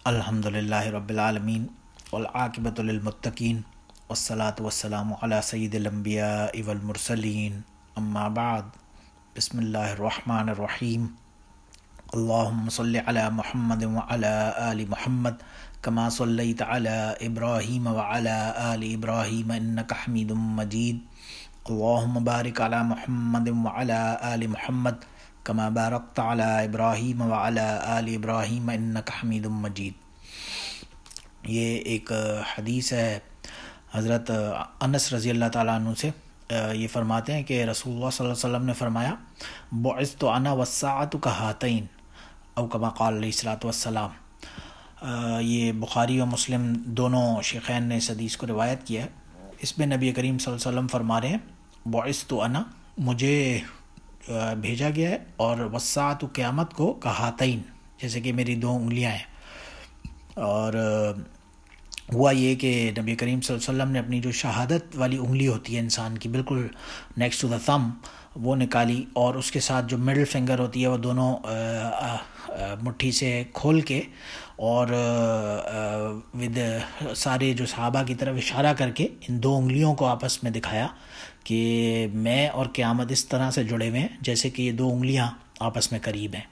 الحمدللہ رب العالمین والعاقبۃ للمتقین والصلاة والسلام علی سید الانبیاء والمرسلین اما بعد بسم اللہ الرحمن الرحیم اللہم صلی علی محمد وعلی آل محمد کما صلیت علی ابراہیم وعلی آل ابراہیم انک حمید مجید اللہم بارک علی محمد وعلی آل محمد کما بارکت علی ابراہیم وعلی آل ابراہیم انک حمید مجید۔ یہ ایک حدیث ہے حضرت انس رضی اللہ تعالیٰ عنہ سے۔ یہ فرماتے ہیں کہ رسول اللہ صلی اللہ علیہ وسلم نے فرمایا بعثت انا والساعۃ کہاتین او کما قال علیہ الصلوۃ والسلام۔ یہ بخاری و مسلم دونوں شیخین نے اس حدیث کو روایت کیا ہے۔ اس میں نبی کریم صلی اللہ علیہ وسلم فرما رہے ہیں بعثت انا، مجھے بھیجا گیا ہے، اور والساعۃ، قیامت کو، کہاتین، جیسے کہ میری دو انگلیاں ہیں۔ اور ہوا یہ کہ نبی کریم صلی اللہ علیہ وسلم نے اپنی جو شہادت والی انگلی ہوتی ہے انسان کی، بالکل نیکسٹ ٹو دا تھم، وہ نکالی، اور اس کے ساتھ جو مڈل فنگر ہوتی ہے وہ دونوں مٹھی سے کھول کے اور ود سارے جو صحابہ کی طرف اشارہ کر کے ان دو انگلیوں کو آپس میں دکھایا کہ میں اور قیامت اس طرح سے جڑے ہوئے ہیں جیسے کہ یہ دو انگلیاں آپس میں قریب ہیں۔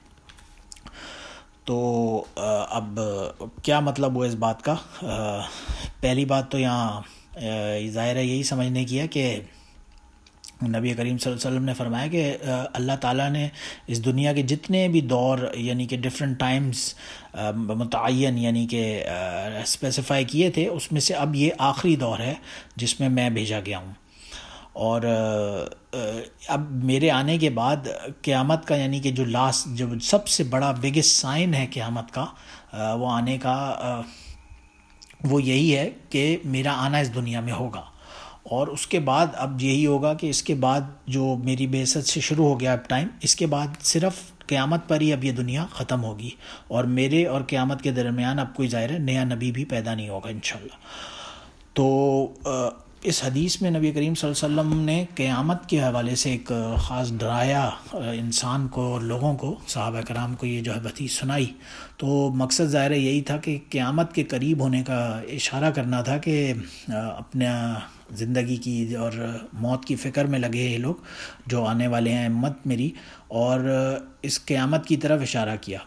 تو اب کیا مطلب ہوا اس بات کا؟ پہلی بات تو یہاں ظاہر ہے یہی سمجھنے کی ہے کہ نبی کریم صلی اللہ علیہ وسلم نے فرمایا کہ اللہ تعالیٰ نے اس دنیا کے جتنے بھی دور، یعنی کہ ڈفرینٹ ٹائمز متعین، یعنی کہ اسپیسیفائی کیے تھے، اس میں سے اب یہ آخری دور ہے جس میں میں بھیجا گیا ہوں۔ اور اب میرے آنے کے بعد قیامت کا، یعنی کہ جو جو سب سے بڑا بگیسٹ سائن ہے قیامت کا، وہ آنے کا، وہ یہی ہے کہ میرا آنا اس دنیا میں ہوگا۔ اور اس کے بعد اب یہی ہوگا کہ اس کے بعد جو میری بعثت سے شروع ہو گیا اب ٹائم، اس کے بعد صرف قیامت پر ہی اب یہ دنیا ختم ہوگی، اور میرے اور قیامت کے درمیان اب کوئی ظاہر ہے نیا نبی بھی پیدا نہیں ہوگا انشاءاللہ۔ تو اس حدیث میں نبی کریم صلی اللہ علیہ وسلم نے قیامت کے حوالے سے ایک خاص ڈرایا انسان کو اور لوگوں کو، صحابہ کرام کو یہ جو ہے حدیث سنائی۔ تو مقصد ظاہر ہے یہی تھا کہ قیامت کے قریب ہونے کا اشارہ کرنا تھا کہ اپنا زندگی کی اور موت کی فکر میں لگے یہ لوگ جو آنے والے ہیں امت میری، اور اس قیامت کی طرف اشارہ کیا۔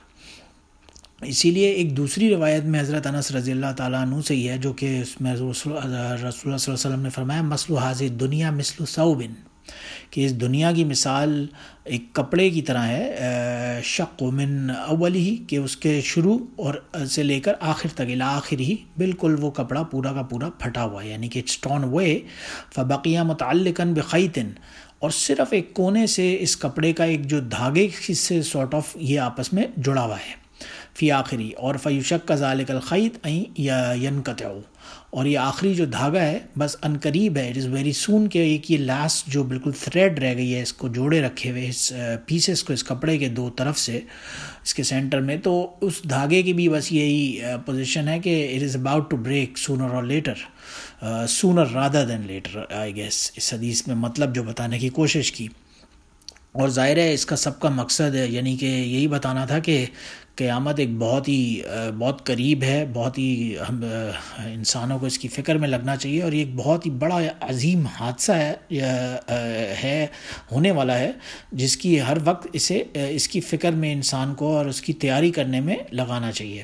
اسی لیے ایک دوسری روایت میں حضرت انس رضی اللہ تعالیٰ عنہ سے یہ ہے، جو کہ اس میں رسول اللہ صلی اللہ علیہ وسلم نے فرمایا مثل ھذہ دنیا مثل ثوب، کہ اس دنیا کی مثال ایک کپڑے کی طرح ہے، شق من اولہ، کہ اس کے شروع اور سے لے کر آخر تک، الی آخرہ، بالکل وہ کپڑا پورا کا پورا پھٹا ہوا ہے، یعنی کہ اٹس ٹورن اوے، فبقی متعلقا بخیط، اور صرف ایک کونے سے اس کپڑے کا ایک جو دھاگے سے سارٹ آف یہ آپس میں جڑا ہوا ہے، فی آخری، اور فیشق ذالک الخیط ینقطع، اور یہ آخری جو دھاگا ہے بس ان قریب ہے، اٹ از ویری سون، کہ ایک یہ لاسٹ جو بالکل تھریڈ رہ گئی ہے اس کو جوڑے رکھے ہوئے، اس پیسز کو، اس کپڑے کے دو طرف سے اس کے سینٹر میں، تو اس دھاگے کی بھی بس یہی پوزیشن ہے کہ it is about to break sooner اور later, sooner rather than later, I guess اس حدیث میں مطلب جو بتانے کی کوشش کی۔ اور ظاہر ہے اس کا سب کا مقصد ہے، یعنی کہ یہی بتانا تھا کہ قیامت ایک بہت قریب ہے، بہت ہی انسانوں کو اس کی فکر میں لگنا چاہیے، اور یہ ایک بہت ہی بڑا عظیم حادثہ ہے ہونے والا ہے، جس کی ہر وقت اس کی فکر میں انسان کو اور اس کی تیاری کرنے میں لگانا چاہیے۔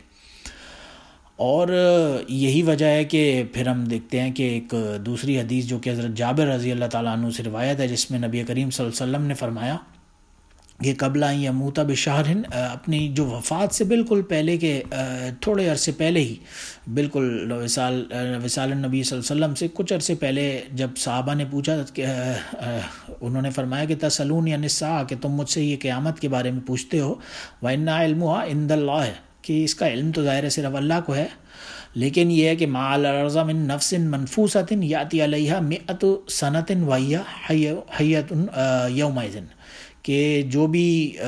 اور یہی وجہ ہے کہ پھر ہم دیکھتے ہیں کہ ایک دوسری حدیث جو کہ حضرت جابر رضی اللہ تعالیٰ عنہ سے روایت ہے، جس میں نبی کریم صلی اللہ علیہ وسلم نے فرمایا کہ قبل ان یموت بشہر، اپنی جو وفات سے بالکل پہلے کے تھوڑے عرصے پہلے ہی، بالکل وصال النبی صلی اللہ علیہ وسلم سے کچھ عرصے پہلے، جب صحابہ نے پوچھا کہ انہوں نے فرمایا کہ تسألونی عن الساعہ، کہ تم مجھ سے یہ قیامت کے بارے میں پوچھتے ہو، وَإِنَّ عِلْمُهَا عِنْدَ اللَّهِ، کہ اس کا علم تو ظاہر ہے صرف اللہ کو ہے، لیکن یہ ہے کہ مَا عَلَى الْأَرْضِ مِن نَفْسٍ مَنْفُوسَةٍ يَأْتِي عَلَيْهَا مِئَةُ سَنَةٍ وَهِيَ حَيَّةٌ يَوْمَئِذٍ، کہ جو بھی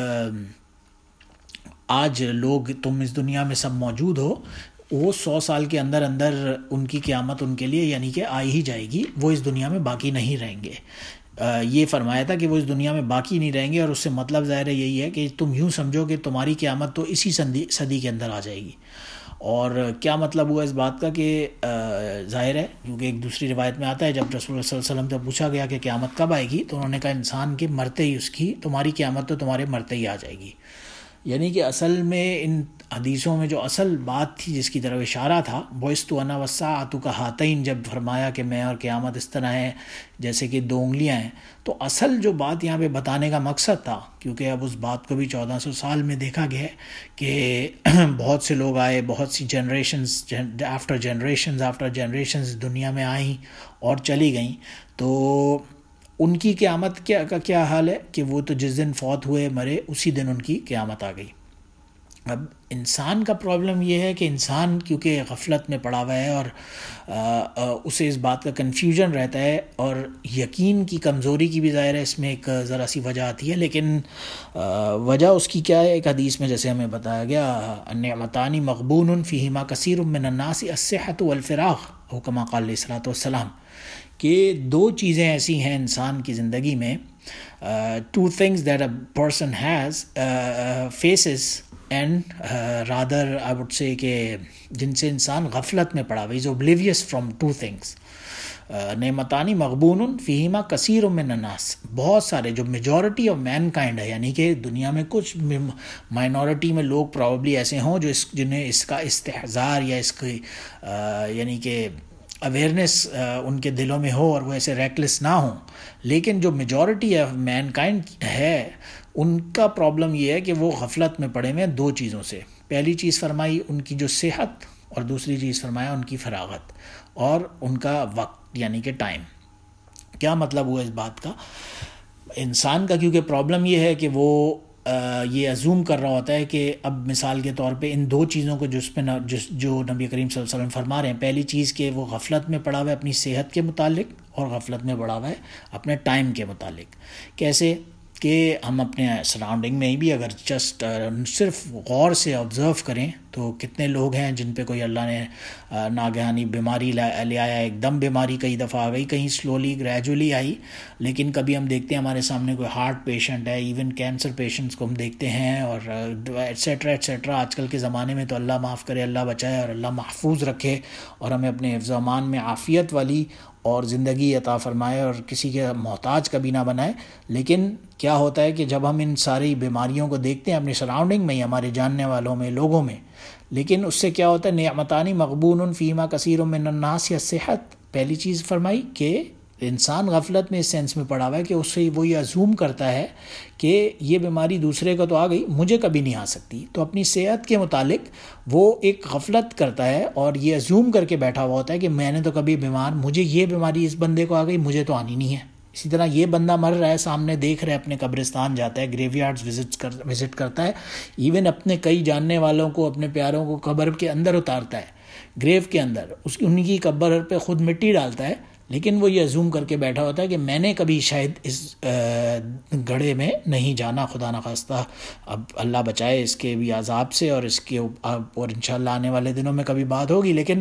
آج لوگ تم اس دنیا میں سب موجود ہو، وہ 100 سال کے اندر ان کی قیامت ان کے لیے یعنی کہ آ ہی جائے گی، وہ اس دنیا میں باقی نہیں رہیں گے۔ یہ فرمایا تھا کہ وہ اس دنیا میں باقی نہیں رہیں گے، اور اس سے مطلب ظاہر یہی ہے کہ تم یوں سمجھو کہ تمہاری قیامت تو اسی صدی کے اندر آ جائے گی۔ اور کیا مطلب ہوا اس بات کا کہ ظاہر ہے، کیونکہ ایک دوسری روایت میں آتا ہے جب رسول اللہ صلی اللہ علیہ وسلم سے پوچھا گیا کہ قیامت کب آئے گی، تو انہوں نے کہا انسان کے مرتے ہی اس کی، تمہاری قیامت تو تمہارے مرتے ہی آ جائے گی۔ یعنی کہ اصل میں ان حدیثوں میں جو اصل بات تھی جس کی طرف اشارہ تھا، بعثت انا والساعۃ کہاتین، جب فرمایا کہ میں اور قیامت اس طرح ہے جیسے کہ 2 انگلیاں ہیں، تو اصل جو بات یہاں پہ بتانے کا مقصد تھا، کیونکہ اب اس بات کو بھی 1400 سال میں دیکھا گیا ہے کہ بہت سے لوگ آئے، بہت سی جنریشنز آفٹر جنریشنز دنیا میں آئیں اور چلی گئیں، تو ان کی قیامت کا کیا حال ہے کہ وہ تو جس دن فوت ہوئے مرے اسی دن ان کی قیامت آ گئی۔ اب انسان کا پرابلم یہ ہے کہ انسان کیونکہ غفلت میں پڑا ہوا ہے اور اسے اس بات کا کنفیوژن رہتا ہے، اور یقین کی کمزوری کی بھی ظاہر ہے اس میں ایک ذرا سی وجہ آتی ہے، لیکن وجہ اس کی کیا ہے؟ ایک حدیث میں جیسے ہمیں بتایا گیا، نعمتان مغبون فیہما کثیر من الناس الصحۃ والفراغ، او کما قال علیہ الصلوۃ والسلام، کہ 2 چیزیں ایسی ہیں انسان کی زندگی میں، 2 things that a person has faces and rather I would say کہ جن سے انسان غفلت میں پڑا ہوا، is oblivious from 2 things، نعمتانی مغبون فیہما کثیر من الناس، بہت سارے جو میجورٹی آف مین کائنڈ ہے، یعنی کہ دنیا میں کچھ مائنورٹی میں لوگ پرابلی ایسے ہوں جو جنہیں اس کا استحضار یا اس کی یعنی کہ اویئرنیس ان کے دلوں میں ہو اور وہ ایسے ریکلیس نہ ہوں، لیکن جو میجورٹی آف مین کائنڈ ہے ان کا پرابلم یہ ہے کہ وہ غفلت میں پڑے ہوئے ہیں 2 چیزوں سے۔ پہلی چیز فرمائی ان کی جو صحت، اور دوسری چیز فرمایا ان کی فراغت اور ان کا وقت یعنی کہ ٹائم۔ کیا مطلب ہوا اس بات کا؟ انسان کا کیونکہ پرابلم یہ ہے کہ وہ یہ ازوم کر رہا ہوتا ہے کہ اب مثال کے طور پہ ان 2 چیزوں کو جو نبی کریم صلی اللہ علیہ وسلم فرما رہے ہیں، پہلی چیز کہ وہ غفلت میں پڑا ہوا ہے اپنی صحت کے متعلق، اور غفلت میں پڑا ہوا ہے اپنے ٹائم کے متعلق۔ کیسے کہ ہم اپنے سراؤنڈنگ میں ہی بھی اگر جسٹ صرف غور سے آبزرو کریں تو کتنے لوگ ہیں جن پہ کوئی اللہ نے ناگہانی بیماری لے آیا، ایک دم بیماری کئی دفعہ آ گئی، کہیں سلولی گریجولی آئی، لیکن کبھی ہم دیکھتے ہیں ہمارے سامنے کوئی ہارٹ پیشنٹ ہے، ایون کینسر پیشنٹس کو ہم دیکھتے ہیں، اور ایٹسیٹرا ایٹسیٹرا۔ آج کل کے زمانے میں تو اللہ معاف کرے، اللہ بچائے اور اللہ محفوظ رکھے اور ہمیں اپنے حفظ و امان میں عافیت والی اور زندگی عطا فرمائے اور کسی کے محتاج کبھی نہ بنائے۔ لیکن کیا ہوتا ہے کہ جب ہم ان ساری بیماریوں کو دیکھتے ہیں اپنی سراؤنڈنگ میں ہی، ہمارے جاننے والوں میں، لوگوں میں، لیکن اس سے کیا ہوتا ہے؟ نعمتانی مغبون فیما کثیر من الناس یا صحت، پہلی چیز فرمائی کہ انسان غفلت میں اس سینس میں پڑا ہوا ہے کہ اس سے وہ یہ ازوم کرتا ہے کہ یہ بیماری دوسرے کو تو آ گئی، مجھے کبھی نہیں آ سکتی، تو اپنی صحت کے متعلق وہ ایک غفلت کرتا ہے اور یہ ازوم کر کے بیٹھا ہوا ہوتا ہے کہ میں نے تو کبھی مجھے یہ بیماری اس بندے کو آ گئی، مجھے تو آنی نہیں ہے۔ اسی طرح یہ بندہ مر رہا ہے، سامنے دیکھ رہا ہے، اپنے قبرستان جاتا ہے، گریو یارڈز وزٹ کرتا ہے، ایون اپنے کئی جاننے والوں کو، اپنے پیاروں کو قبر کے اندر اتارتا ہے، گریو کے اندر، ان کی قبر پہ خود مٹی ڈالتا ہے، لیکن وہ یہ ازوم کر کے بیٹھا ہوتا ہے کہ میں نے کبھی شاید اس گڑھے میں نہیں جانا، خدا نخواستہ، اب اللہ بچائے اس کے بھی عذاب سے، اور اس کے اور انشاءاللہ آنے والے دنوں میں کبھی بات ہوگی، لیکن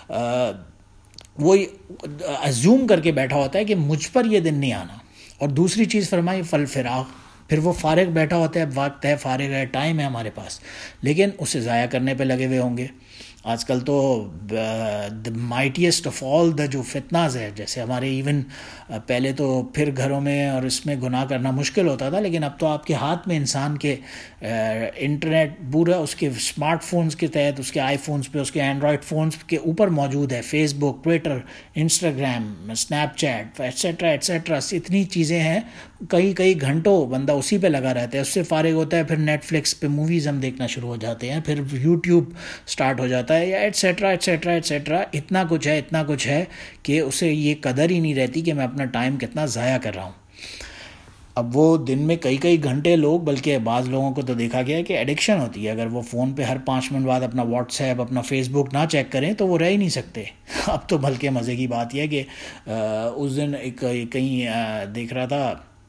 وہ ازوم کر کے بیٹھا ہوتا ہے کہ مجھ پر یہ دن نہیں آنا۔ اور دوسری چیز فرمائی فل فراغ، پھر وہ فارغ بیٹھا ہوتا ہے، وقت ہے، فارغ ہے، ٹائم ہے ہمارے پاس، لیکن اسے ضائع کرنے پہ لگے ہوئے ہوں گے۔ آج کل تو دا مائٹیسٹ آف آل دا جو فتناز ہے، جیسے ہمارے ایون پہلے تو پھر گھروں میں اور اس میں گناہ کرنا مشکل ہوتا تھا، لیکن اب تو آپ کے ہاتھ میں انسان کے انٹرنیٹ پورا اس کے اسمارٹ فونز کے تحت، اس کے آئی فونز پہ، اس کے اینڈرائڈ فونز کے اوپر موجود ہے، Facebook, Twitter, Instagram, Snapchat, etcetera etcetera, اتنی چیزیں ہیں، کئی گھنٹوں بندہ اسی پہ لگا رہتا ہے، اس سے فارغ ہوتا ہے، پھر نیٹ فلکس پہ موویز ہم دیکھنا شروع ہو جاتے ہیں، پھر یوٹیوب سٹارٹ ہو جاتا ہے، یا ایٹسیٹرا ایٹسیٹرا ایٹسیٹرا، اتنا کچھ ہے کہ اسے یہ قدر ہی نہیں رہتی کہ میں اپنا ٹائم کتنا ضائع کر رہا ہوں۔ اب وہ دن میں کئی گھنٹے لوگ، بلکہ بعض لوگوں کو تو دیکھا گیا ہے کہ ایڈکشن ہوتی ہے، اگر وہ فون پہ ہر 5 منٹ بعد اپنا واٹس ایپ، اپنا فیس بک نہ چیک کریں تو وہ رہ ہی نہیں سکتے۔ اب تو بلکہ مزے کی بات یہ ہے کہ اس دن کہیں دیکھ رہا تھا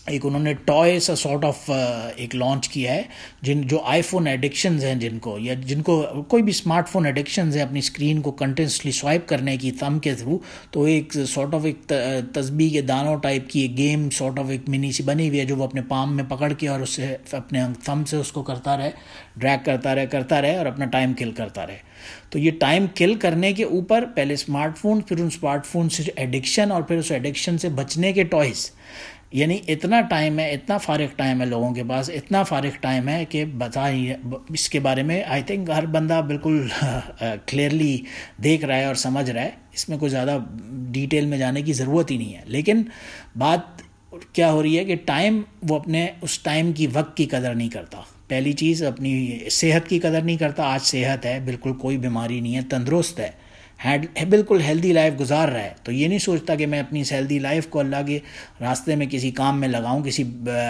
ایک انہوں نے ٹوائے سا سارٹ آف ایک لانچ کیا ہے، جو آئی فون ایڈکشنز ہیں جن کو، یا جن کو کوئی بھی اسمارٹ فون ایڈکشنز ہیں اپنی اسکرین کو کنٹینسلی سوائپ کرنے کی تھم کے تھرو، تو ایک سارٹ آف ایک تسبیح کے دانوں ٹائپ کی ایک گیم سارٹ آف ایک منی سی بنی ہوئی ہے، جو وہ اپنے پام میں پکڑ کے اور اس سے اپنے تھم سے اس کو کرتا رہے، ڈریگ کرتا رہے اور اپنا ٹائم کل کرتا رہے۔ تو یہ ٹائم کل کرنے کے اوپر پہلے اسمارٹ فون، پھر ان اسمارٹ فون سے ایڈکشن، اور پھر اس ایڈکشن سے بچنے کے ٹوائز، یعنی اتنا ٹائم ہے، اتنا فارغ ٹائم ہے لوگوں کے پاس، اتنا فارغ ٹائم ہے کہ بتائیں اس کے بارے میں آئی تھنک ہر بندہ بالکل کلیئرلی دیکھ رہا ہے اور سمجھ رہا ہے، اس میں کوئی زیادہ ڈیٹیل میں جانے کی ضرورت ہی نہیں ہے۔ لیکن بات کیا ہو رہی ہے کہ ٹائم، وہ اپنے اس ٹائم کی وقت کی قدر نہیں کرتا، پہلی چیز اپنی صحت کی قدر نہیں کرتا۔ آج صحت ہے، بالکل کوئی بیماری نہیں ہے، تندرست ہے، بالکل ہیلدی لائف گزار رہا ہے، تو یہ نہیں سوچتا کہ میں اپنی اس ہیلدی لائف کو اللہ کے راستے میں کسی کام میں لگاؤں، کسی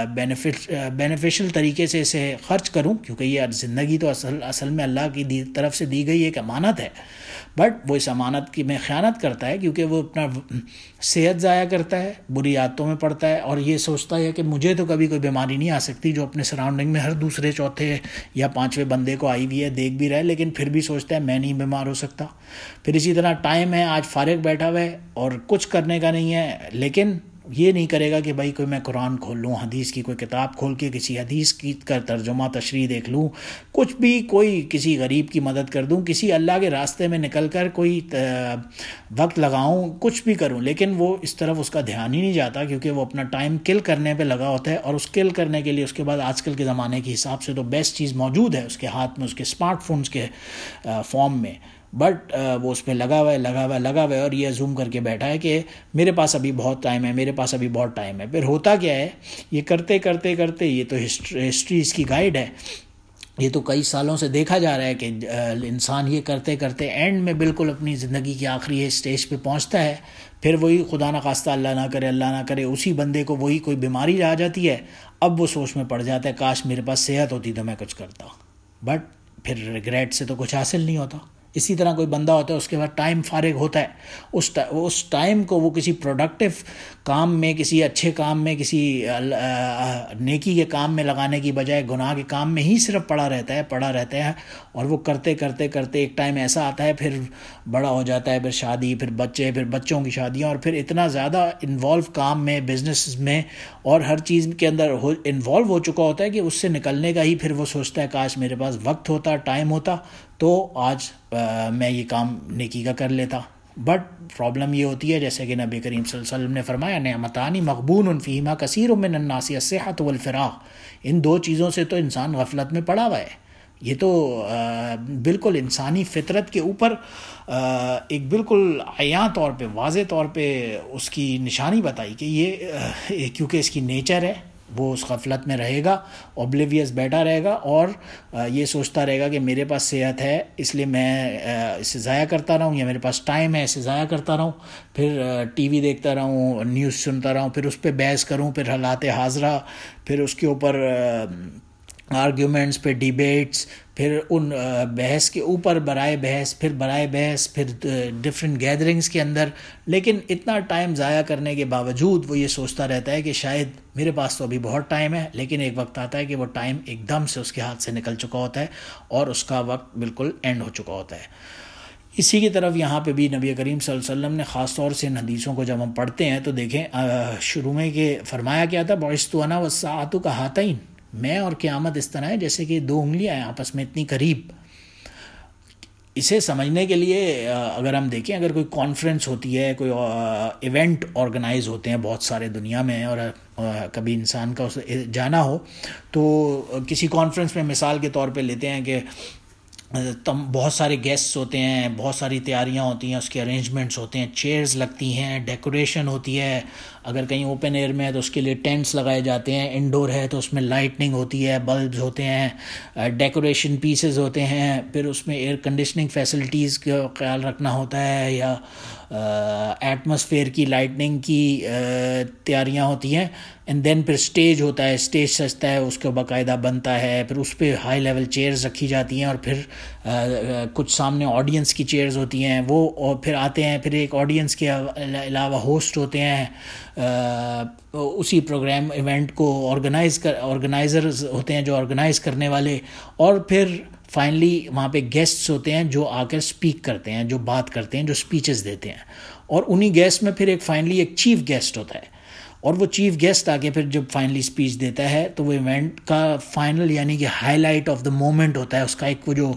بینیفیشل طریقے سے اسے خرچ کروں، کیونکہ یہ زندگی تو اصل میں اللہ کی طرف سے دی گئی ایک امانت ہے، بٹ وہ اس امانت کی میں خیانت کرتا ہے، کیونکہ وہ اپنا صحت ضائع کرتا ہے، بری عادتوں میں پڑتا ہے، اور یہ سوچتا ہے کہ مجھے تو کبھی کوئی بیماری نہیں آ سکتی، جو اپنے سراؤنڈنگ میں ہر دوسرے چوتھے یا پانچویں بندے کو آئی ہوئی ہے، دیکھ بھی رہا ہے، لیکن پھر بھی سوچتا ہے میں نہیں بیمار ہو سکتا۔ پھر اسی طرح ٹائم ہے، آج فارغ بیٹھا ہوا ہے اور کچھ کرنے کا نہیں ہے، لیکن یہ نہیں کرے گا کہ بھائی کوئی میں قرآن کھول لوں، حدیث کی کوئی کتاب کھول کے کسی حدیث کی کا ترجمہ تشریح دیکھ لوں، کچھ بھی، کوئی کسی غریب کی مدد کر دوں، کسی اللہ کے راستے میں نکل کر کوئی وقت لگاؤں، کچھ بھی کروں، لیکن وہ اس طرف اس کا دھیان ہی نہیں جاتا، کیونکہ وہ اپنا ٹائم کل کرنے پہ لگا ہوتا ہے، اور اس کل کرنے کے لیے اس کے بعد آج کل کے زمانے کے حساب سے تو بیسٹ چیز موجود ہے اس کے ہاتھ میں، اس کے اسمارٹ فونز کے فارم میں، بٹ وہ اس پہ لگا ہوا ہے اور یہ زوم کر کے بیٹھا ہے کہ میرے پاس ابھی بہت ٹائم ہے، پھر ہوتا کیا ہے، یہ کرتے یہ تو ہسٹری اس کی گائیڈ ہے، یہ تو کئی سالوں سے دیکھا جا رہا ہے کہ انسان یہ کرتے اینڈ میں بالکل اپنی زندگی کی آخری اسٹیج پہ پہنچتا ہے، پھر وہی خدا نہ خواستہ اللہ نہ کرے اسی بندے کو وہی کوئی بیماری آ جاتی ہے، اب وہ سوچ میں پڑ جاتا ہے کاش میرے پاس صحت ہوتی تو میں کچھ کرتا، بٹ پھر ریگریٹ سے تو کچھ حاصل نہیں ہوتا۔ اسی طرح کوئی بندہ ہوتا ہے، اس کے بعد ٹائم فارغ ہوتا ہے، اس ٹائم کو وہ کسی پروڈکٹیو کام میں، کسی اچھے کام میں، کسی نیکی کے کام میں لگانے کی بجائے گناہ کے کام میں ہی صرف پڑا رہتا ہے، اور وہ کرتے ایک ٹائم ایسا آتا ہے، پھر بڑا ہو جاتا ہے، پھر شادی، پھر بچے، پھر بچوں کی شادیاں، اور پھر اتنا زیادہ انوالو کام میں، بزنس میں اور ہر چیز کے اندر انوالو ہو چکا ہوتا ہے کہ اس سے نکلنے کا ہی پھر وہ سوچتا ہے کاش میرے پاس وقت ہوتا، ٹائم ہوتا تو آج میں یہ کام نیکی کا کر لیتا، بٹ پرابلم یہ ہوتی ہے جیسے کہ نبی کریم صلی اللہ علیہ وسلم نے فرمایا نعمتان مغبون فیہما کثیر من الناس الصحۃ والفراغ، ان دو چیزوں سے تو انسان غفلت میں پڑا ہوا ہے۔ یہ تو بالکل انسانی فطرت کے اوپر ایک بالکل عیاں طور پہ، واضح طور پہ اس کی نشانی بتائی کہ یہ کیونکہ اس کی نیچر ہے، وہ اس غفلت میں رہے گا، اوبلیویس بیٹھا رہے گا، اور یہ سوچتا رہے گا کہ میرے پاس صحت ہے اس لیے میں اسے ضائع کرتا رہوں، یا میرے پاس ٹائم ہے اسے ضائع کرتا رہوں، پھر ٹی وی دیکھتا رہوں، نیوز سنتا رہوں، پھر اس پہ بحث کروں، پھر حالات حاضرہ، پھر اس کے اوپر آرگیومنٹس، پھر ڈیبیٹس، پھر ان بحث کے اوپر برائے بحث، پھر ڈفرینٹ گیدرنگز کے اندر، لیکن اتنا ٹائم ضائع کرنے کے باوجود وہ یہ سوچتا رہتا ہے کہ شاید میرے پاس تو ابھی بہت ٹائم ہے، لیکن ایک وقت آتا ہے کہ وہ ٹائم ایک دم سے اس کے ہاتھ سے نکل چکا ہوتا ہے اور اس کا وقت بالکل اینڈ ہو چکا ہوتا ہے۔ اسی کی طرف یہاں پہ بھی نبی کریم صلی اللہ علیہ وسلم نے خاص طور سے ان حدیثوں کو جب ہم پڑھتے ہیں تو دیکھیں شروع میں کہ فرمایا کیا تھا، بعثت انا والساعۃ کہاتین، میں اور قیامت اس طرح ہے جیسے کہ دو انگلیاں ہیں آپس میں اتنی قریب۔ اسے سمجھنے کے لیے اگر ہم دیکھیں، اگر کوئی کانفرنس ہوتی ہے، کوئی ایونٹ آرگنائز ہوتے ہیں بہت سارے دنیا میں، اور کبھی انسان کا جانا ہو تو کسی کانفرنس میں مثال کے طور پہ لیتے ہیں کہ بہت سارے گیسٹس ہوتے ہیں، بہت ساری تیاریاں ہوتی ہیں، اس کے ارینجمنٹس ہوتے ہیں، چیئرز لگتی ہیں، ڈیکوریشن ہوتی ہے، اگر کہیں اوپن ایئر میں ہے تو اس کے لیے ٹینٹس لگائے جاتے ہیں، انڈور ہے تو اس میں لائٹنگ ہوتی ہے، بلبز ہوتے ہیں، ڈیکوریشن پیسز ہوتے ہیں، پھر اس میں ایئر کنڈیشننگ فیسلٹیز کا خیال رکھنا ہوتا ہے، یا ایٹماسفیئر کی لائٹننگ کی تیاریاں ہوتی ہیں، اینڈ دین پھر اسٹیج ہوتا ہے, اسٹیج سجتا ہے, اس کو باقاعدہ بنتا ہے, پھر اس پہ ہائی لیول چیئرز رکھی جاتی ہیں, اور پھر کچھ سامنے آڈینس کی چیئرز ہوتی ہیں وہ, اور پھر آتے ہیں, پھر ایک آڈینس کے علاوہ ہوسٹ ہوتے ہیں اسی پروگرام ایونٹ کو آرگنائزرز ہوتے ہیں جو آرگنائز کرنے والے, اور پھر فائنلی وہاں پہ گیسٹس ہوتے ہیں جو آ کر اسپیک کرتے ہیں, جو بات کرتے ہیں, جو اسپیچز دیتے ہیں, اور انہی گیسٹ میں پھر ایک فائنلی ایک چیف گیسٹ ہوتا ہے, اور وہ چیف گیسٹ آگے پھر جب فائنلی اسپیچ دیتا ہے تو وہ ایونٹ کا فائنل یعنی کہ highlight of the moment ہوتا ہے, اس کا ایک وہ جو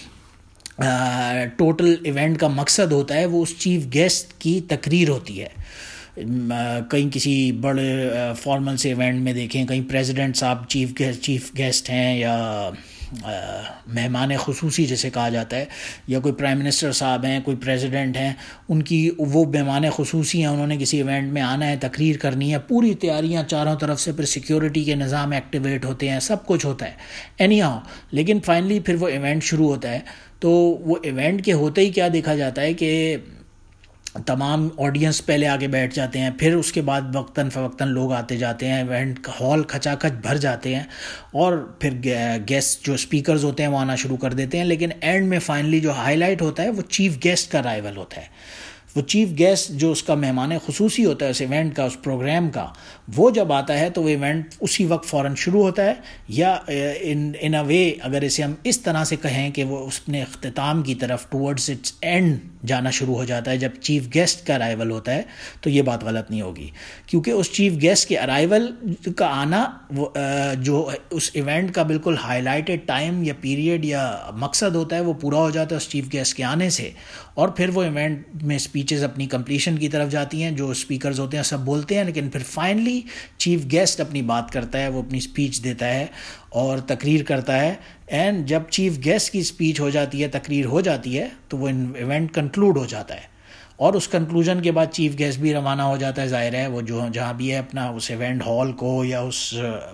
ٹوٹل ایونٹ کا مقصد ہوتا ہے وہ اس چیف گیسٹ کی تقریر ہوتی ہے. کہیں کسی بڑے فارمل سے ایونٹ میں دیکھیں, کہیں پریزیڈنٹ صاحب چیف گیسٹ ہیں, یا مہمان خصوصی جسے کہا جاتا ہے, یا کوئی پرائم منسٹر صاحب ہیں, کوئی پریزیڈنٹ ہیں, ان کی وہ مہمان خصوصی ہیں, انہوں نے کسی ایونٹ میں آنا ہے, تقریر کرنی ہے, پوری تیاریاں چاروں طرف سے, پھر سیکیورٹی کے نظام ایکٹیویٹ ہوتے ہیں, سب کچھ ہوتا ہے اینی ہاؤ. لیکن فائنلی پھر وہ ایونٹ شروع ہوتا ہے, تو وہ ایونٹ کے ہوتے ہی کیا دیکھا جاتا ہے کہ تمام آڈینس پہلے آگے بیٹھ جاتے ہیں, پھر اس کے بعد وقتاً فوقتاً لوگ آتے جاتے ہیں, ایونٹ کا ہال کھچا کھچ بھر جاتے ہیں, اور پھر گیسٹ جو اسپیکرز ہوتے ہیں وہ آنا شروع کر دیتے ہیں. لیکن اینڈ میں فائنلی جو ہائی لائٹ ہوتا ہے وہ چیف گیسٹ کا رائیول ہوتا ہے. وہ چیف گیسٹ جو اس کا مہمان خصوصی ہوتا ہے اس ایونٹ کا, اس پروگرام کا, وہ جب آتا ہے تو وہ ایونٹ اسی وقت فوراً شروع ہوتا ہے, یا ان اے وے اگر اسے ہم اس طرح سے کہیں کہ وہ اپنے اختتام کی طرف ٹورڈز اٹس اینڈ جانا شروع ہو جاتا ہے جب چیف گیسٹ کا ارائیول ہوتا ہے, تو یہ بات غلط نہیں ہوگی, کیونکہ اس چیف گیسٹ کے ارائیول کا آنا جو اس ایونٹ کا بالکل ہائی لائٹڈ ٹائم یا پیریڈ یا مقصد ہوتا ہے وہ پورا ہو جاتا ہے اس چیف گیسٹ کے آنے سے, اور پھر وہ ایونٹ میں اسپیچز اپنی کمپلیشن کی طرف جاتی ہیں, جو اسپیکرز ہوتے ہیں سب بولتے ہیں, لیکن پھر فائنلی چیف گیسٹ اپنی بات کرتا ہے, وہ اپنی اسپیچ دیتا ہے اور تقریر کرتا ہے. اینڈ جب چیف گیسٹ کی اسپیچ ہو جاتی ہے, تقریر ہو جاتی ہے, تو وہ ایونٹ کنکلوڈ ہو جاتا ہے, اور اس کنکلوژن کے بعد چیف گیسٹ بھی روانہ ہو جاتا ہے. ظاہر ہے وہ جو جہاں بھی ہے اپنا اس ایونٹ ہال کو یا اس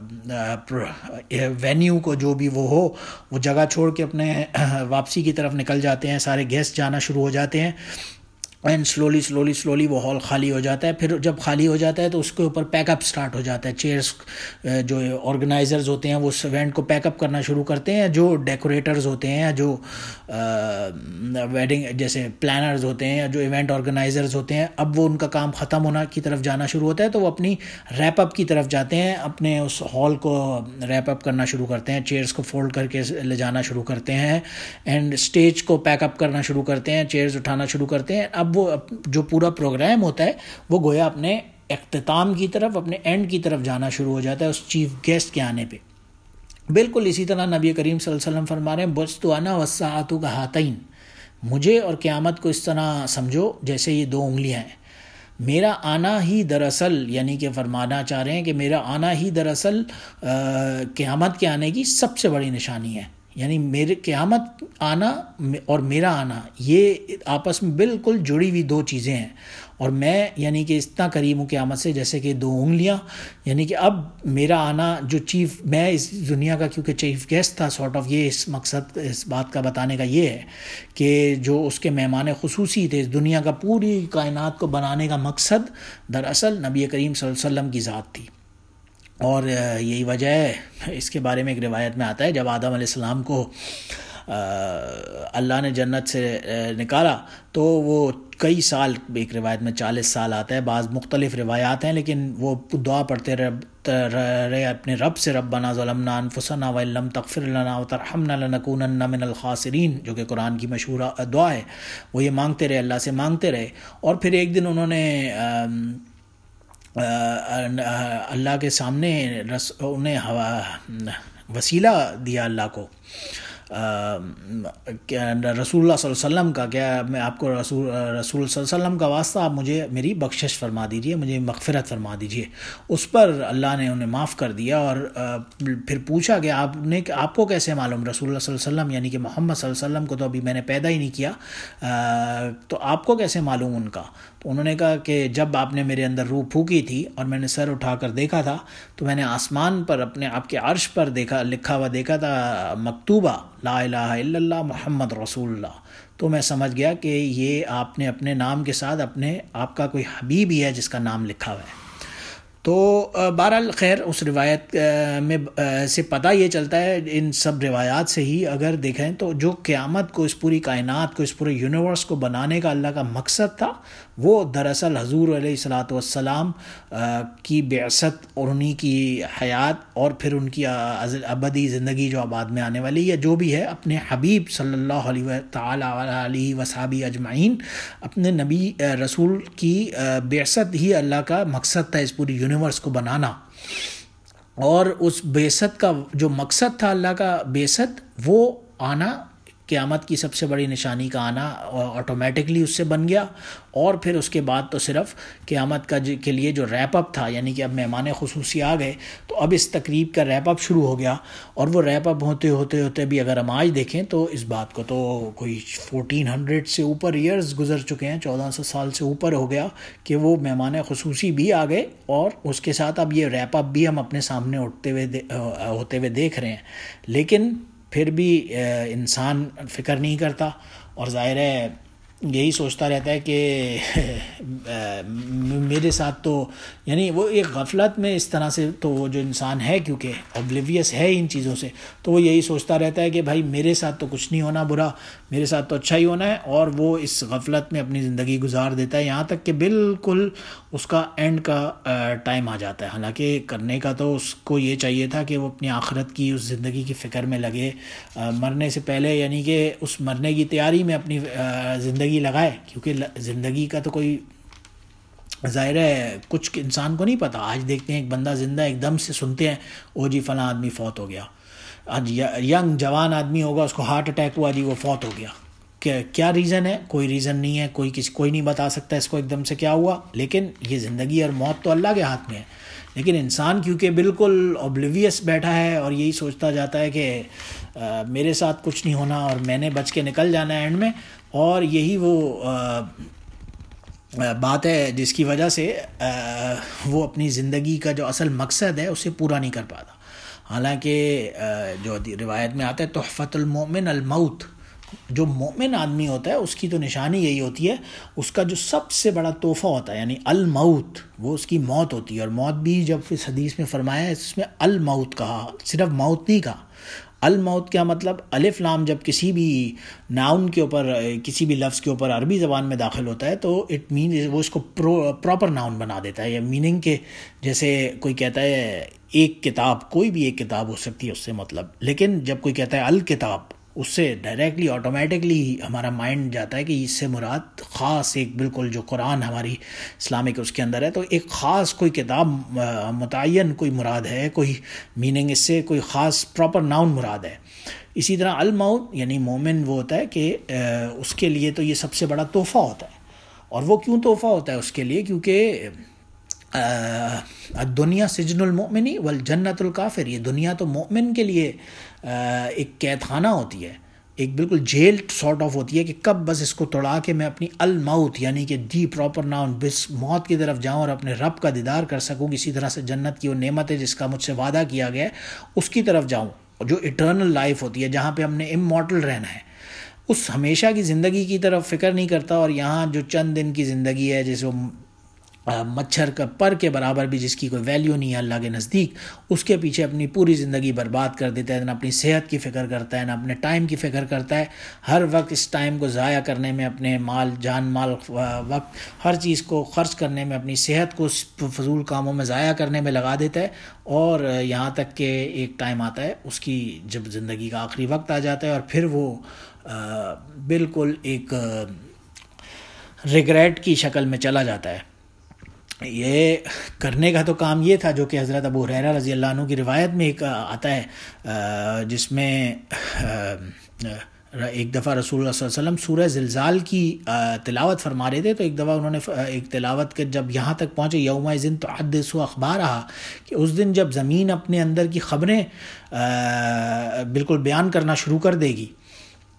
وینیو کو جو بھی وہ ہو, وہ جگہ چھوڑ کے اپنے واپسی کی طرف نکل جاتے ہیں, سارے گیسٹ جانا شروع ہو جاتے ہیں, اینڈ سلولی وہ ہال خالی ہو جاتا ہے. پھر جب خالی ہو جاتا ہے تو اس کے اوپر پیک اپ سٹارٹ ہو جاتا ہے. چیئرز جو آرگنائزرز ہوتے ہیں وہ اس ایونٹ کو پیک اپ کرنا شروع کرتے ہیں, جو ڈیکوریٹرز ہوتے ہیں, جو ویڈنگ جیسے پلانرز ہوتے ہیں, جو ایونٹ آرگنائزرز ہوتے ہیں, اب وہ ان کا کام ختم ہونا کی طرف جانا شروع ہوتا ہے, تو وہ اپنی ریپ اپ کی طرف جاتے ہیں, اپنے اس ہال کو ریپ اپ کرنا شروع کرتے ہیں, چیئرز کو فولڈ کر کے لے جانا شروع کرتے ہیں, اینڈ اسٹیج کو پیک اپ کرنا شروع کرتے ہیں, چیئرز اٹھانا شروع کرتے ہیں. اب وہ جو پورا پروگرام ہوتا ہے وہ گویا اپنے اختتام کی طرف, اپنے اینڈ کی طرف جانا شروع ہو جاتا ہے اس چیف گیسٹ کے آنے پہ. بالکل اسی طرح نبی کریم صلی اللہ علیہ وسلم فرما رہے ہیں, بُعِثْتُ أَنَا وَالسَّاعَةُ كَهَاتَيْنِ, مجھے اور قیامت کو اس طرح سمجھو جیسے یہ دو انگلیاں ہیں. میرا آنا ہی دراصل, یعنی کہ فرمانا چاہ رہے ہیں کہ میرا آنا ہی دراصل قیامت کے آنے کی سب سے بڑی نشانی ہے. یعنی میرے قیامت آنا اور میرا آنا یہ آپس میں بالکل جڑی ہوئی دو چیزیں ہیں, اور میں یعنی کہ اتنا قریب ہوں قیامت سے جیسے کہ دو انگلیاں. یعنی کہ اب میرا آنا جو میں اس دنیا کا کیونکہ چیف گیسٹ تھا, سارٹ آف یہ اس مقصد اس بات کا بتانے کا یہ ہے کہ جو اس کے مہمان خصوصی تھے, اس دنیا کا پوری کائنات کو بنانے کا مقصد دراصل نبی کریم صلی اللہ علیہ وسلم کی ذات تھی. اور یہی وجہ ہے, اس کے بارے میں ایک روایت میں آتا ہے جب آدم علیہ السلام کو اللہ نے جنت سے نکالا تو وہ کئی سال, ایک روایت میں 40 سال آتا ہے, بعض مختلف روایات ہیں, لیکن وہ دعا پڑھتے رہے اپنے رب سے, ربنا ظلمنا انفسنا وان لم تغفر لنا وترحمنا لنکونن من الخاسرین, جو کہ قرآن کی مشہور دعا ہے. وہ یہ مانگتے رہے, اللہ سے مانگتے رہے, اور پھر ایک دن انہوں نے اللہ کے سامنے انہیں وسیلہ دیا اللہ کو, رسول اللہ صلی اللہ علیہ وسلم کا, کیا میں آپ کو رسول صلی اللہ علیہ وسلم کا واسطہ آپ مجھے میری بخشش فرما دیجیے, مجھے مغفرت فرما دیجیے. اس پر اللہ نے انہیں معاف کر دیا, اور پھر پوچھا کہ آپ کو کیسے معلوم, رسول اللہ صلی اللہ علیہ وسلم یعنی کہ محمد صلی اللہ علیہ وسلم کو تو ابھی میں نے پیدا ہی نہیں کیا, تو آپ کو کیسے معلوم ان کا. تو انہوں نے کہا کہ جب آپ نے میرے اندر روح پھونکی تھی اور میں نے سر اٹھا کر دیکھا تھا تو میں نے آسمان پر اپنے آپ کے عرش پر لکھا ہوا دیکھا تھا مکتوبہ لا الہ الا اللہ محمد رسول اللہ, تو میں سمجھ گیا کہ یہ آپ نے اپنے نام کے ساتھ آپ کا کوئی حبیب ہی ہے جس کا نام لکھا ہوا ہے. تو بہرحال خیر اس روایت میں سے پتہ یہ چلتا ہے ان سب روایات سے ہی اگر دیکھیں تو جو قیامت کو، اس پوری کائنات کو، اس پورے یونیورس کو بنانے کا اللہ کا مقصد تھا، وہ دراصل حضور علیہ الصلاۃ والسلام کی بعثت اور انہی کی حیات اور پھر ان کی ابدی زندگی جو بعد میں آنے والی، یا جو بھی ہے اپنے حبیب صلی اللہ علیہ تعالیٰ علیہ وصحبہ اجمعین، اپنے نبی رسول کی بعثت ہی اللہ کا مقصد تھا، اس پوری یونیورس کو بنانا. اور اس بعثت کا جو مقصد تھا اللہ کا بعثت، وہ آنا، قیامت کی سب سے بڑی نشانی کا آنا آٹومیٹکلی اس سے بن گیا. اور پھر اس کے بعد تو صرف قیامت کا کے لیے جو ریپ اپ تھا، یعنی کہ اب مہمان خصوصی آ گئے تو اب اس تقریب کا ریپ اپ شروع ہو گیا. اور وہ ریپ اپ ہوتے ہوتے ہوتے بھی اگر ہم آج دیکھیں تو اس بات کو تو کوئی 1400 سے اوپر ایئرز گزر چکے ہیں، 1400 سال سے اوپر ہو گیا کہ وہ مہمان خصوصی بھی آ گئے، اور اس کے ساتھ اب یہ ریپ اپ بھی ہم اپنے سامنے ہوتے ہوئے دیکھ رہے ہیں. لیکن پھر بھی انسان فکر نہیں کرتا، اور ظاہر ہے یہی سوچتا رہتا ہے کہ میرے ساتھ تو، یعنی وہ ایک غفلت میں اس طرح سے، تو وہ جو انسان ہے کیونکہ اوبلیویس ہے ان چیزوں سے، تو وہ یہی سوچتا رہتا ہے کہ بھائی میرے ساتھ تو کچھ نہیں ہونا برا، میرے ساتھ تو اچھا ہی ہونا ہے، اور وہ اس غفلت میں اپنی زندگی گزار دیتا ہے یہاں تک کہ بالکل اس کا اینڈ کا ٹائم آ جاتا ہے. حالانکہ کرنے کا تو اس کو یہ چاہیے تھا کہ وہ اپنی آخرت کی اس زندگی کی فکر میں لگے، مرنے سے پہلے، یعنی کہ اس مرنے کی تیاری میں اپنی زندگی لگائے. کیونکہ زندگی کا تو کوئی ظاہر ہے کچھ انسان کو نہیں پتہ. آج دیکھتے ہیں ایک بندہ زندہ، ایک دم سے سنتے ہیں او جی فلاں آدمی فوت ہو گیا، آج ینگ جوان آدمی ہوگا اس کو ہارٹ اٹیک ہوا جی وہ فوت ہو گیا. کیا ریزن ہے؟ کوئی ریزن نہیں ہے، کوئی نہیں بتا سکتا اس کو ایک دم سے کیا ہوا. لیکن یہ زندگی اور موت تو اللہ کے ہاتھ میں ہے. لیکن انسان کیونکہ بالکل اوبلیویس بیٹھا ہے اور یہی سوچتا جاتا ہے کہ میرے ساتھ کچھ نہیں ہونا اور میں نے بچ کے نکل جانا ہے اینڈ میں، اور یہی وہ بات ہے جس کی وجہ سے وہ اپنی زندگی کا جو اصل مقصد ہے اسے پورا نہیں کر پاتا. حالانکہ جو روایت میں آتا ہے تحفۃ المؤمن الموت، جو مومن آدمی ہوتا ہے اس کی تو نشانی یہی ہوتی ہے، اس کا جو سب سے بڑا تحفہ ہوتا ہے یعنی الموت، وہ اس کی موت ہوتی ہے. اور موت بھی جب اس حدیث میں فرمایا ہے اس میں الموت کہا، صرف موت نہیں کہا. الموت کیا مطلب؟ الف لام جب کسی بھی ناؤن کے اوپر، کسی بھی لفظ کے اوپر عربی زبان میں داخل ہوتا ہے تو اٹ مین وہ اس کو پراپر ناؤن بنا دیتا ہے، یا میننگ کے جیسے کوئی کہتا ہے ایک کتاب، کوئی بھی ایک کتاب ہو سکتی ہے اس سے مطلب. لیکن جب کوئی کہتا ہے الکتاب، اس سے ڈائریکٹلی آٹومیٹکلی ہمارا مائنڈ جاتا ہے کہ اس سے مراد خاص ایک بالکل جو قرآن ہماری اسلامک اس کے اندر ہے تو ایک خاص کوئی کتاب متعین کوئی مراد ہے، کوئی میننگ اس سے کوئی خاص پراپر ناؤن مراد ہے. اسی طرح الموت یعنی مومن وہ ہوتا ہے کہ اس کے لیے تو یہ سب سے بڑا تحفہ ہوتا ہے. اور وہ کیوں تحفہ ہوتا ہے اس کے لیے؟ کیونکہ دنیا سجن المؤمنی والجنت الکافر، یہ دنیا تو مومن کے لیے ایک قید خانہ ہوتی ہے، ایک بالکل جیل سارٹ آف ہوتی ہے کہ کب بس اس کو توڑا کے میں اپنی الموت یعنی کہ دی پراپر ناؤن بس موت کی طرف جاؤں اور اپنے رب کا دیدار کر سکوں، کسی طرح سے جنت کی وہ نعمت ہے جس کا مجھ سے وعدہ کیا گیا ہے اس کی طرف جاؤں، جو ایٹرنل لائف ہوتی ہے جہاں پہ ہم نے امورٹل رہنا ہے. اس ہمیشہ کی زندگی کی طرف فکر نہیں کرتا، اور یہاں جو چند دن کی زندگی ہے جیسے مچھر کا پر کے برابر بھی جس کی کوئی ویلیو نہیں ہے اللہ کے نزدیک، اس کے پیچھے اپنی پوری زندگی برباد کر دیتا ہے. نہ اپنی صحت کی فکر کرتا ہے، نہ اپنے ٹائم کی فکر کرتا ہے، ہر وقت اس ٹائم کو ضائع کرنے میں، اپنے مال جان مال وقت ہر چیز کو خرچ کرنے میں، اپنی صحت کو فضول کاموں میں ضائع کرنے میں لگا دیتا ہے. اور یہاں تک کہ ایک ٹائم آتا ہے اس کی جب زندگی کا آخری وقت آ جاتا ہے اور پھر وہ بالکل ایک ریگریٹ کی شکل میں چلا جاتا ہے. یہ کرنے کا تو کام یہ تھا جو کہ حضرت ابو ہریرہ رضی اللہ عنہ کی روایت میں ایک آتا ہے، جس میں ایک دفعہ رسول اللہ صلی اللہ علیہ وسلم سورہ زلزال کی تلاوت فرما رہے تھے. تو ایک دفعہ انہوں نے ایک تلاوت کے جب یہاں تک پہنچے یومئذ تحدث اخبارہا، کہ اس دن جب زمین اپنے اندر کی خبریں بالکل بیان کرنا شروع کر دے گی،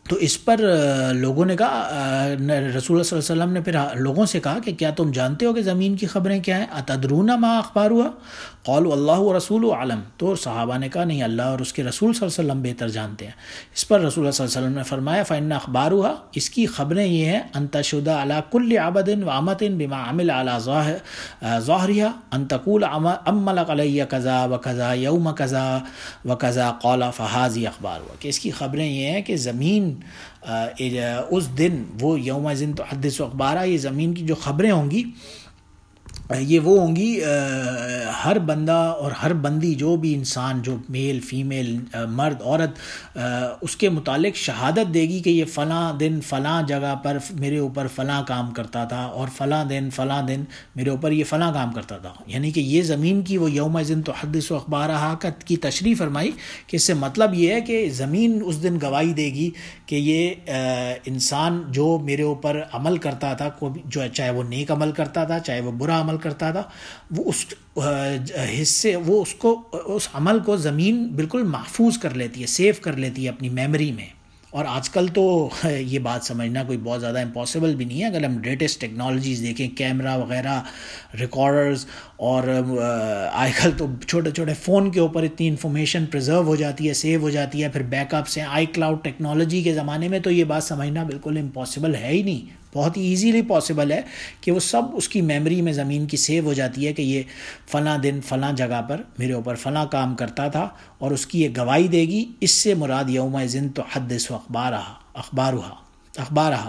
تو اس پر لوگوں نے کہا، رسول اللہ صلی اللہ علیہ وسلم نے پھر لوگوں سے کہا کہ کیا تم جانتے ہو کہ زمین کی خبریں کیا ہیں؟ اتدرون ما اخبارها قالوا اللہ ورسولہ اعلم. تو صحابہ نے کہا نہیں، اللہ اور اس کے رسول صلی اللہ علیہ وسلم بہتر جانتے ہیں. اس پر رسول اللہ صلی اللہ علیہ وسلم نے فرمایا فإن اخبارها، اس کی خبریں یہ ہیں، ان تشهد على كل عبد وامة بما عمل على ظاهرها، ان تقول عمل علی کذا وکذا یوم کذا وکذا قال فهذه اخبارها، کہ اس کی خبریں یہ ہیں کہ زمین اس دن، وہ یوم ذن تحدث اخبارہ، یہ زمین کی جو خبریں ہوں گی یہ وہ ہوں گی، ہر بندہ اور ہر بندی، جو بھی انسان، جو میل فیمیل، مرد عورت، اس کے متعلق شہادت دے گی کہ یہ فلاں دن فلاں جگہ پر میرے اوپر فلاں کام کرتا تھا، اور فلاں دن میرے اوپر یہ فلاں کام کرتا تھا. یعنی کہ یہ زمین کی وہ یوم ذن تحدث اخبارہا کی تشریح فرمائی کہ اس سے مطلب یہ ہے کہ زمین اس دن گواہی دے گی کہ یہ انسان جو میرے اوپر عمل کرتا تھا، جو چاہے وہ نیک عمل کرتا تھا چاہے وہ برا عمل کرتا تھا، وہ اس حصے، وہ اس کو، اس عمل کو زمین بالکل محفوظ کر لیتی ہے، سیو کر لیتی ہے اپنی میموری میں. اور آج کل تو یہ بات سمجھنا کوئی بہت زیادہ امپاسبل بھی نہیں ہے. اگر ہم لیٹسٹ ٹیکنالوجیز دیکھیں، کیمرہ وغیرہ، ریکارڈرز، اور آج کل تو چھوٹے چھوٹے فون کے اوپر اتنی انفارمیشن پریزرو ہو جاتی ہے، سیو ہو جاتی ہے، پھر بیک اپس ہیں. آئی کلاؤڈ ٹیکنالوجی کے زمانے میں تو یہ بات سمجھنا بالکل امپاسبل ہے ہی نہیں. بہت ہی ایزیلی پاسبل ہے کہ وہ سب اس کی میموری میں زمین کی سیو ہو جاتی ہے کہ یہ فلاں دن فلاں جگہ پر میرے اوپر فلاں کام کرتا تھا، اور اس کی یہ گواہی دے گی. اس سے مراد یوم ذن تحدث اخبارہا.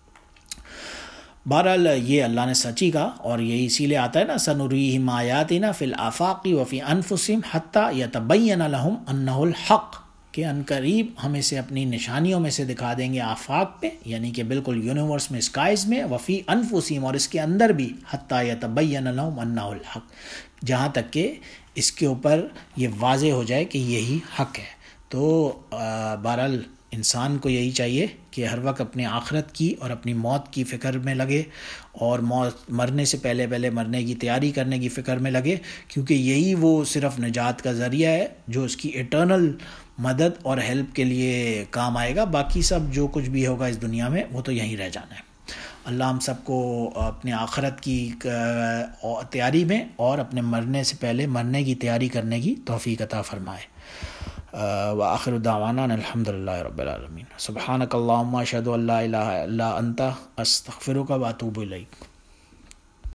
بہرحال یہ اللہ نے سچی کہا، اور یہ اسی لیے آتا ہے نا، سنریہم آیاتنا فی الآفاق وفی انفسہم حتی یتبین لہم انہ الحق، کہ ان قریب ہم اسے اپنی نشانیوں میں سے دکھا دیں گے آفاق پہ، یعنی کہ بالکل یونیورس میں، اسکائز میں، وفی انفسہم، اور اس کے اندر بھی، حتی یتبین لہم انہ الحق، جہاں تک کہ اس کے اوپر یہ واضح ہو جائے کہ یہی حق ہے. تو بہرحال انسان کو یہی چاہیے کہ ہر وقت اپنے آخرت کی اور اپنی موت کی فکر میں لگے، اور مرنے سے پہلے مرنے کی تیاری کرنے کی فکر میں لگے، کیونکہ یہی وہ صرف نجات کا ذریعہ ہے جو اس کی ایٹرنل مدد اور ہیلپ کے لیے کام آئے گا. باقی سب جو کچھ بھی ہوگا اس دنیا میں وہ تو یہیں رہ جانا ہے. اللہ ہم سب کو اپنے آخرت کی تیاری میں اور اپنے مرنے سے پہلے مرنے کی تیاری کرنے کی توفیق عطا فرمائے. وآخر دعوانا الحمدللہ رب العالمین. سبحانک اللہم اشہد ان لا الہ الا انت استغفرک واتوب الیک.